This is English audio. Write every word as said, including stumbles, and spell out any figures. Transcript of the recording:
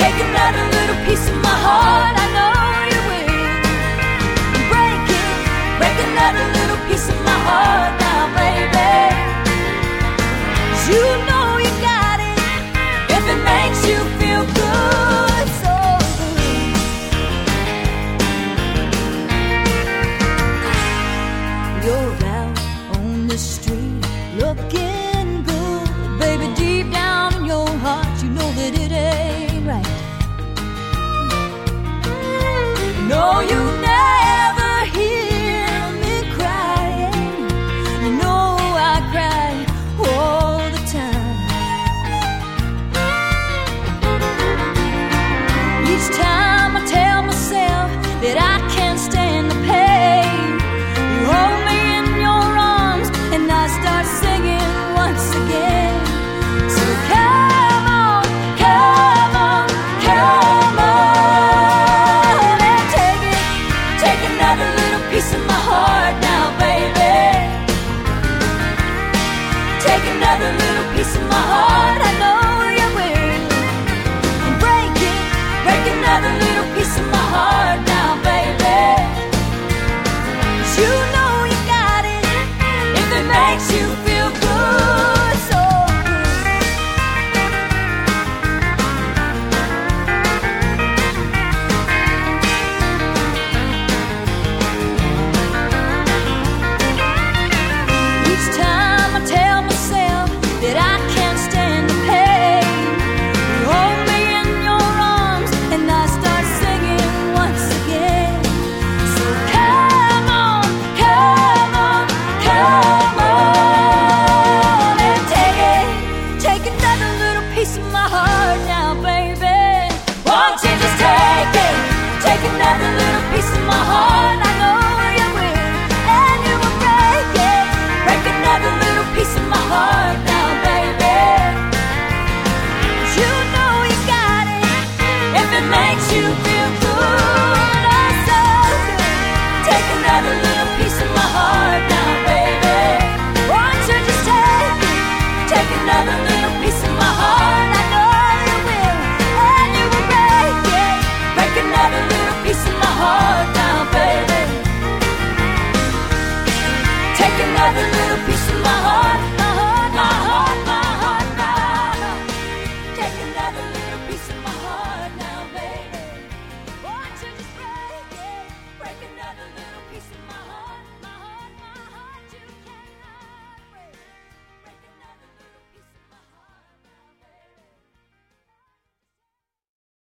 Take another little piece of my heart, I know you will. Break it, break another little piece of my heart now, baby. 'Cause you know you got it, if it makes you feel good, so good. You're out on the street looking good, baby, deep down in your heart you know that it ain't right. No, you never hear me crying. You know I cry all the time. Each time I tell myself that I can't stand the pain, you hold me in your arms and I start singing once again. So come on, come on, come on and take it. Take another little piece of my heart now, baby. Take another little piece of my heart, I know you will. And break it, break another little piece of my heart now, baby. 'Cause you know you got it, if it makes you feel good, so good. Each time I tell myself that I can't stand the pain, you hold me in your arms and I start singing once again. So come on, come on, come on and take it. Take another little piece of my heart now, baby. Won't you just take it? Take another little piece of my heart, I know you will. And you will break it, break another little piece of my heart now, baby. 'Cause you know you got it, if it makes you feel